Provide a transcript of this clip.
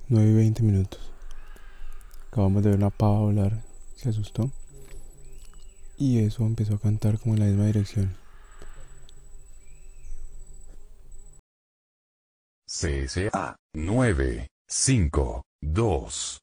9:20. Acabamos de ver una pava volar, se asustó y eso empezó a cantar como en la misma dirección. CSA 952